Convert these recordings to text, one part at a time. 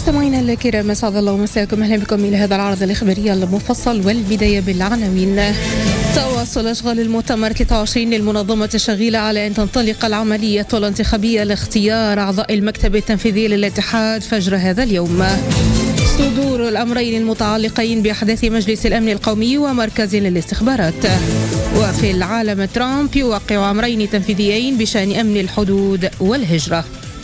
مستمعينا الكرام، اسعد الله مساكم، اهلا بكم الى هذا العرض الاخباري المفصل، والبدايه بالعناوين. تواصل اشغال المؤتمر 23 للمنظمه الشغيله على ان تنطلق العمليه الانتخابيه لاختيار اعضاء المكتب التنفيذي للاتحاد فجر هذا اليوم. صدور الامرين المتعلقين باحداث مجلس الامن القومي ومركز للاستخبارات. وفي العالم، ترامب يوقع امرين تنفيذيين بشان امن الحدود والهجره.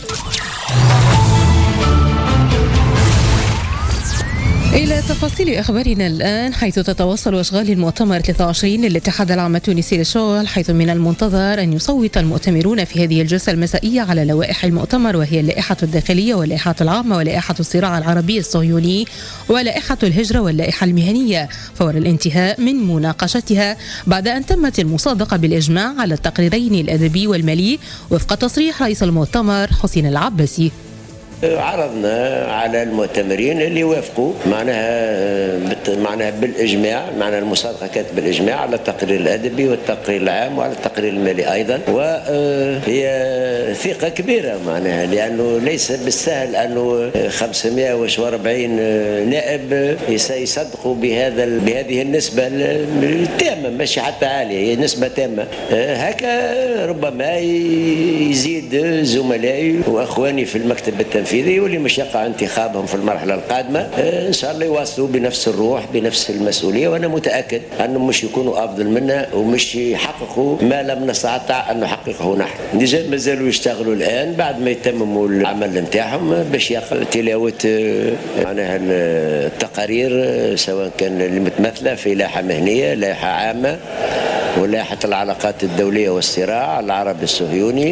إلى تفاصيل أخبارنا الآن، حيث تتواصل أشغال المؤتمر 23 للاتحاد العام التونسي للشغل، حيث من المنتظر أن يصوت المؤتمرون في هذه الجلسة المسائية على لوائح المؤتمر، وهي اللائحة الداخلية واللائحة العامة ولائحة الصراع العربي الصهيوني ولائحة الهجرة واللائحة المهنية، فور الانتهاء من مناقشتها بعد أن تمت المصادقة بالإجماع على التقريرين الأدبي والمالي وفق تصريح رئيس المؤتمر حسين العباسي. عرضنا على المؤتمرين اللي وافقوا معناها بالاجماع، معناها المصادقه كانت بالاجماع على التقرير الادبي والتقرير العام وعلى التقرير المالي ايضا، وهي ثقه كبيره معناها، لانه ليس بالسهل انه 540 نائب يصدقوا بهذه النسبه التامه، ماشي حتى عاليه، هي نسبه تامه. هكا ربما يزيد زملائي واخواني في المكتب التنفيذي واللي مش يقع انتخابهم في المرحلة القادمة إن شاء الله يواصلوا بنفس الروح بنفس المسؤولية، وأنا متأكد أنهم مش يكونوا أفضل منا ومش يحققوا ما لم نستطع أن نحققه نحن. ديجا مازالوا يشتغلوا الآن بعد ما يتمموا العمل نتاعهم باش يقع تلاوة معناها التقارير، سواء كان المتمثلة في لائحة مهنية، لائحة عامة، ولائحة العلاقات الدولية والصراع العربي الصهيوني،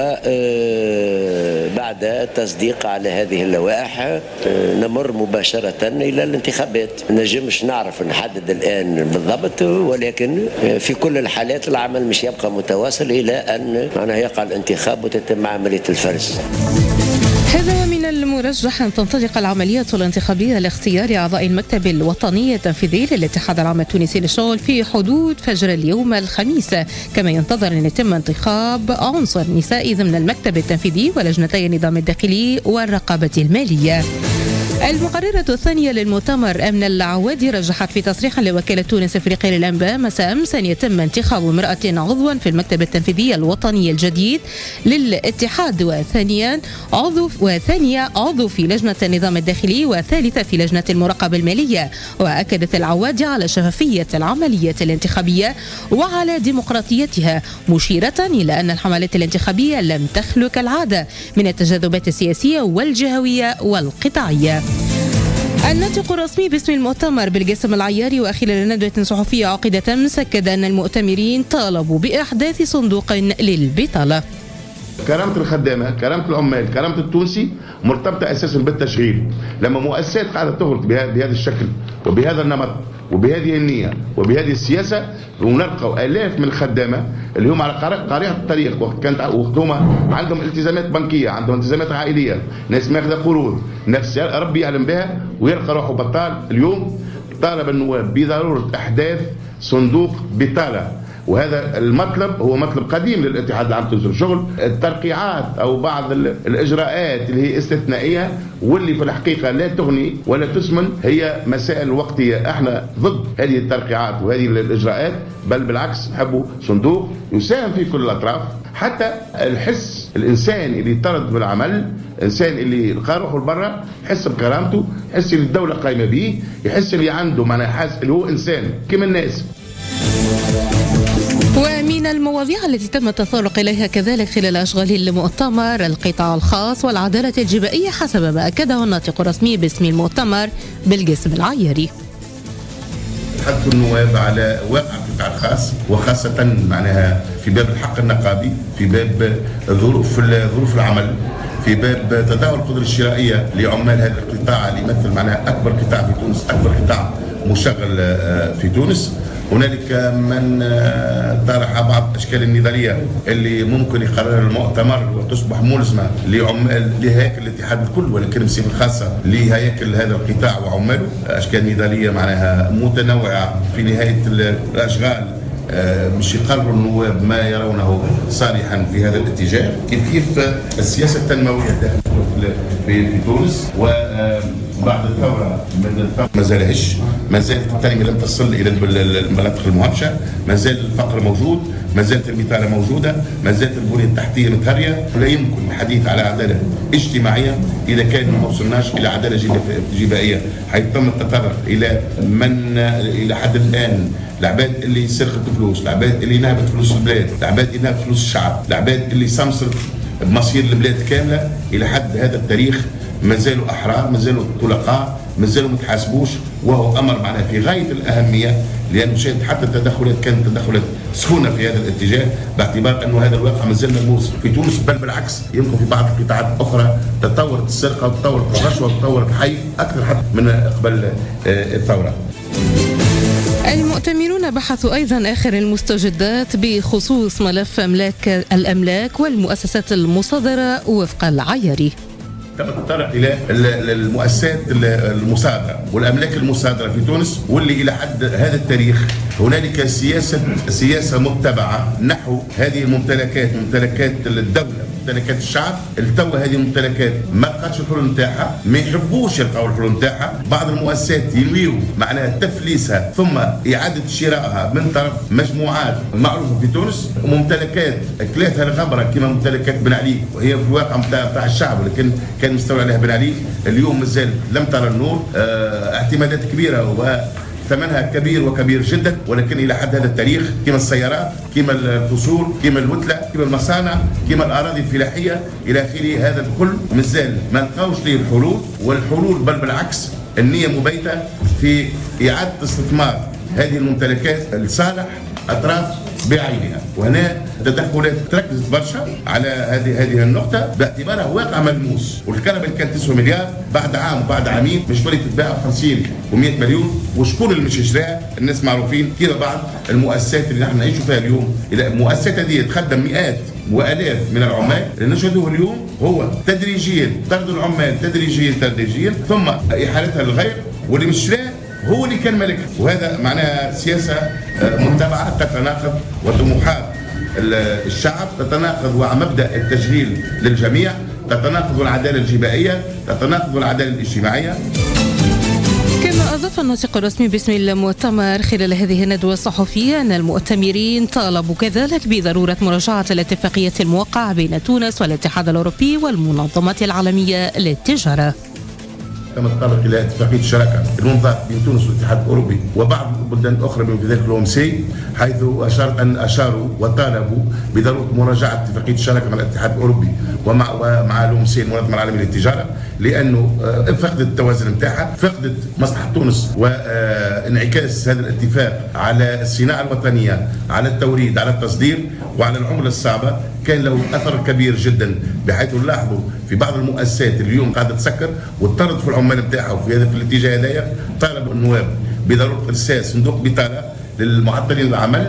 وبعد التصديق على هذه اللوائح نمر مباشرة إلى الانتخابات. نجمش نعرف نحدد الآن بالضبط، ولكن في كل الحالات العمل مش يبقى متواصل إلى أن معناها يقع الانتخاب وتتم عملية الفرز. هذا ومن المرجح أن تنطلق العملية الانتخابية لاختيار أعضاء المكتب الوطني التنفيذي للاتحاد العام التونسي للشغل في حدود فجر اليوم الخميس، كما ينتظر أن يتم انتخاب عنصر نسائي ضمن المكتب التنفيذي ولجنتي النظام الداخلي والرقابة المالية. المقررة الثانية للمؤتمر أمن العوادي رجحت في تصريح لوكالة تونس الأفريقية للأنباء مساء أمس أن يتم انتخاب امرأة عضوا في المكتب التنفيذي الوطني الجديد للاتحاد، وثانية عضو في لجنة النظام الداخلي، وثالثة في لجنة المراقبة المالية. وأكدت العوادي على شفافية العملية الانتخابية وعلى ديمقراطيتها، مشيرة إلى أن الحملات الانتخابية لم تخلو كالعادة من التجاذبات السياسية والجهوية والقطاعية. الناطق الرسمي باسم المؤتمر بالقاسم العياري وخلال ندوة صحفية عقدت أمس أكد أن المؤتمرين طالبوا بإحداث صندوق للبطالة. كرامة الخدامة، كرامة العمال، كرامة التونسي مرتبطة أساسا بالتشغيل. لما مؤسسات قاعدة تغلق بهذا الشكل وبهذا النمط وبهذه النية وبهذه السياسة، ونلقوا آلاف من الخدامة اللي هم على قارعة الطريق، وكانت عندهم التزامات بنكية، عندهم التزامات عائلية، ناس ماخذة قروض، ناس ربي يعلم بها، ويلقى روحه بطال. اليوم طالب النواب بضرورة إحداث صندوق بطالة، وهذا المطلب هو مطلب قديم للاتحاد العام التونسي للشغل. الترقيعات او بعض الاجراءات اللي هي استثنائيه واللي في الحقيقه لا تغني ولا تسمن هي مسائل وقتيه. احنا ضد هذه الترقيعات وهذه الاجراءات، بل بالعكس نحبوا صندوق يساهم في كل الاطراف، حتى الحس الانسان اللي يطرد بالعمل، الانسان اللي لقى روحه لبرا يحس بكرامته، يحس اللي الدوله قايمه به، يحس اللي عنده معناها حاس اللي هو انسان كما الناس. ومن المواضيع التي تم التطرق إليها كذلك خلال أشغال المؤتمر القطاع الخاص والعدالة الجبائية، حسب ما أكده الناطق الرسمي باسم المؤتمر بالقاسم العياري. حث النواب على واقع القطاع الخاص، وخاصة معناها في باب الحق النقابي، في باب ظروف العمل، في باب تداول القدرة الشرائية لعمال هذا القطاع اللي يمثل معناها أكبر قطاع في تونس، أكبر قطاع مشغل في تونس. هنالك من طرح بعض الاشكال النظريه اللي ممكن يقررها المؤتمر وتصبح ملزمه لهياكل الاتحاد الكل، ولكن بصفه خاصه لهياكل هذا القطاع وعماله. اشكال نضاليه معناها متنوعه في نهايه الاشغال مش يقرروا النواب ما يرونه صالحا في هذا الاتجاه. كيف السياسه التنمويه داخل في تونس وبعد الثوره ما زالش، ما زالت التنميه لم تصل الى المناطق المهمشه، ما زال الفقر موجود، ما زالت البطاله موجوده، ما زالت البنيه التحتيه متهريه. لا يمكن الحديث على عداله اجتماعيه اذا كان ما وصلناش الى عداله جبائيه، حيث تم التطرق الى حد الان العباد اللي سرقت فلوس، العباد اللي نهبت فلوس البلاد، العباد اللي نهبت فلوس الشعب، العباد اللي سمسرت بمصير البلاد كامله. الى حد هذا التاريخ ما زالوا احرار، ما زالوا طلقاء، ما زالوا ما تحاسبوش، وهو امر معناه في غايه الاهميه، لانه شاهد حتى التدخلات كانت تدخلات سخونه في هذا الاتجاه، باعتبار انه هذا الواقع ما زال ملموس في تونس، بل بالعكس يمكن في بعض القطاعات الاخرى تطورت السرقه وتطورت الرشوه وتطورت الحي اكثر حتى من قبل الثوره. المؤتمرون بحثوا أيضا آخر المستجدات بخصوص ملف الأملاك والمؤسسات المصادرة وفق العياري. تم التطرق الى المؤسسات المصادره والاملاك المصادره في تونس، واللي الى حد هذا التاريخ هنالك سياسه متبعه نحو هذه الممتلكات، ممتلكات الدوله، ممتلكات الشعب. التو هذه الممتلكات ما لقاتش الحلول نتاعها، ما يحبوش يلقاو الحلول نتاعها. بعض المؤسسات ينويو معناها تفليسها ثم اعاده شرائها من طرف مجموعات معروفه في تونس، ممتلكات اكلاتها الغبره كما ممتلكات بن علي، وهي في الواقع نتاع الشعب، ولكن كان مستولى عليها بن علي. اليوم مازال لم ترى النور، اعتمادات كبيره وثمنها كبير وكبير جدا، ولكن الى حد هذا التاريخ كما السيارات، كما القصور، كما الوتله، كما المصانع، كما الاراضي الفلاحيه الى اخره، هذا الكل مازال ما لقاوش ليه الحلول. والحلول بل بالعكس النيه مبيته في اعاده استثمار هذه الممتلكات لصالح اطراف بعينها. وهنا تدخلات تركزت برشا على هذه النقطه باعتبارها واقع ملموس. والكهرباء اللي كانت 9 مليار بعد عام وبعد عامين مش ولات تتباع ب 50 و100 مليون، وشكون اللي مش يشراها؟ الناس معروفين كذا. بعض المؤسسات اللي نحن نعيشوا فيها اليوم، المؤسسات هذه تخدم مئات والاف من العمال، اللي نشهدوه اليوم هو تدريجيا طرد العمال تدريجيا ثم احالتها للغير، واللي مش شراه هو اللي كان ملكها. وهذا معناها سياسه متبعه تتناقض، وطموحات الشعب تتناقض مع مبدا التشغيل للجميع، تتناقض العداله الجبائيه، تتناقض العداله الاجتماعيه. كما أضاف الناطق الرسمي باسم المؤتمر خلال هذه الندوة الصحفية أن المؤتمرين طالبوا كذلك بضرورة مراجعة الاتفاقية الموقعة بين تونس والاتحاد الأوروبي والمنظمة العالمية للتجارة. تم التطرق الى اتفاقيه الشراكه الممضاه بين تونس والاتحاد الاوروبي وبعض البلدان الاخرى بما في ذلك الأومسي، حيث اشاروا وطالبوا بضروره مراجعه اتفاقيه الشراكه مع الاتحاد الاوروبي ومع الأومسي المنظمه العالميه للتجاره، لانه فقدت التوازن نتاعها، فقدت مصلحه تونس وانعكاس هذا الاتفاق على الصناعه الوطنيه، على التوريد، على التصدير وعلى العمله الصعبه. كان له اثر كبير جدا، بحيث نلاحظوا في بعض المؤسسات اليوم قاعده تسكر وتطرد في العمال نتاعها. وفي هذا الاتجاه هذايا طالب النواب بضروره ارسال صندوق بطاله للمعطلين العمل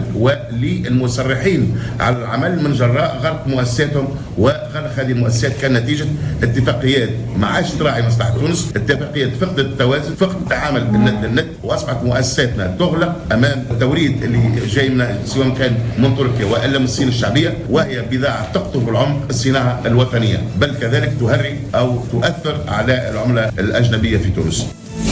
وللمسرحين على العمل من جراء غرق مؤسساتهم وغرق هذه المؤسسات كان نتيجه اتفاقيات ما عادش تراعي مصلحه تونس، اتفاقيات فقدت التوازن، فقدت التعامل بالند للند، واصبحت مؤسساتنا تغلق امام التوريد اللي جاي من سواء كان من تركيا والا من الصين الشعبيه، وهي بضاعه تقطف العمق الصناعه الوطنيه، بل كذلك تهري او تؤثر على العمله الاجنبيه في تونس.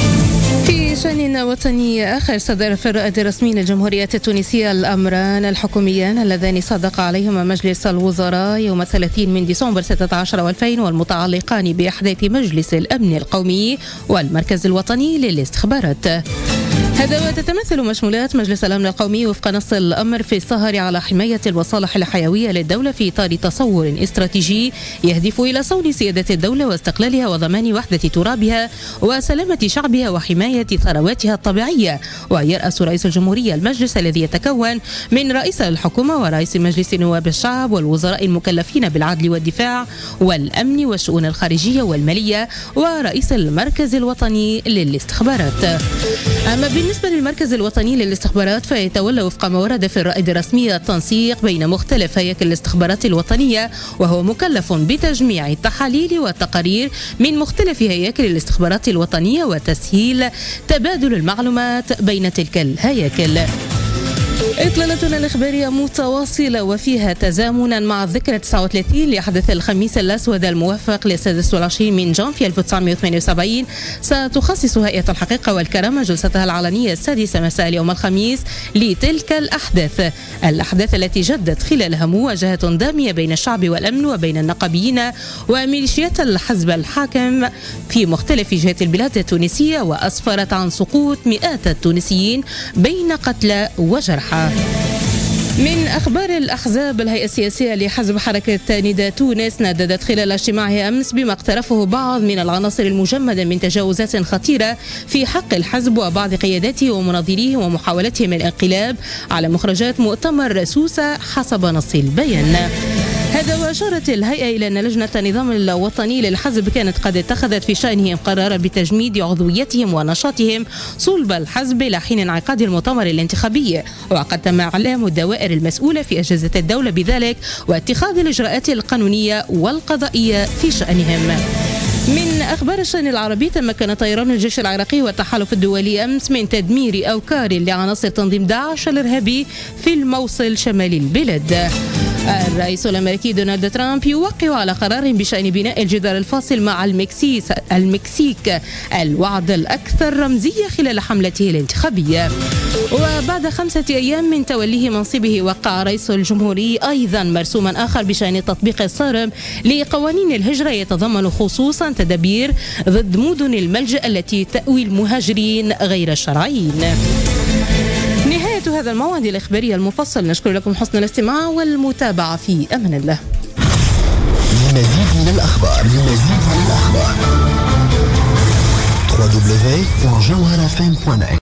في شأن وطني آخر، صدر في الرائد الرسمي للجمهورية التونسية الأمران الحكوميان اللذان صادق عليهما مجلس الوزراء يوم 30 من ديسمبر 16 و2000 والمتعلقان بأحداث مجلس الأمن القومي والمركز الوطني للاستخبارات. هذا وتتمثل مشمولات مجلس الأمن القومي وفق نص الأمر في السهر على حماية المصالح الحيوية للدولة في إطار تصور استراتيجي يهدف إلى صون سيادة الدولة واستقلالها وضمان وحدة ترابها وسلامة شعبها وحماية ثرواتها الطبيعية. ويرأس رئيس الجمهورية المجلس الذي يتكون من رئيس الحكومة ورئيس مجلس نواب الشعب والوزراء المكلفين بالعدل والدفاع والأمن والشؤون الخارجية والمالية ورئيس المركز الوطني للاستخبارات. أما بالنسبة للمركز الوطني للاستخبارات فيتولى وفق ما ورد في الرائد الرسمي التنسيق بين مختلف هياكل الاستخبارات الوطنية، وهو مكلف بتجميع التحاليل والتقارير من مختلف هياكل الاستخبارات الوطنية وتسهيل تبادل المعلومات بين تلك الهياكل. إطلالتنا الإخبارية متواصلة وفيها تزامنا مع الذكرى 39 لحدث الخميس الأسود الموافق ل 26 من جانفي 1978. ستخصص هيئة الحقيقة والكرامة جلستها العلنية السادسة مساء اليوم الخميس لتلك الأحداث التي جدت خلالها مواجهة دامية بين الشعب والأمن وبين النقابيين وميليشيات الحزب الحاكم في مختلف جهات البلاد التونسية، وأسفرت عن سقوط مئات التونسيين بين قتلى وجرحى. من أخبار الأحزاب، الهيئة السياسية لحزب حركة نداء تونس نددت خلال اجتماعها أمس بما اقترفه بعض من العناصر المجمدة من تجاوزات خطيرة في حق الحزب وبعض قياداته ومناظريه ومحاولتهم الانقلاب على مخرجات مؤتمر سوسة حسب نص البيان. هذا وأشارت الهيئة إلى أن لجنة النظام الوطني للحزب كانت قد اتخذت في شأنهم قرارا بتجميد عضويتهم ونشاطهم صلب الحزب إلى حين انعقاد المؤتمر الانتخابي، وقد تم إعلام الدوائر المسؤولة في أجهزة الدولة بذلك واتخاذ الإجراءات القانونية والقضائية في شأنهم. من أخبار الشأن العربي، تمكن طيران الجيش العراقي والتحالف الدولي أمس من تدمير أوكار لعناصر تنظيم داعش الإرهابي في الموصل شمال البلاد. الرئيس الأمريكي دونالد ترامب يوقع على قرار بشأن بناء الجدار الفاصل مع المكسيك الوعد الأكثر رمزية خلال حملته الانتخابية. وبعد 5 أيام من توليه منصبه، وقع رئيس الجمهورية أيضا مرسوما آخر بشأن التطبيق الصارم لقوانين الهجرة يتضمن خصوصا تدابير ضد مدن الملجأ التي تأوي المهاجرين غير الشرعيين. نهاية هذا الموعد الإخباري المفصل، نشكر لكم حسن الاستماع والمتابعة في أمان الله. لمزيد من الأخبار www.jawharafm.net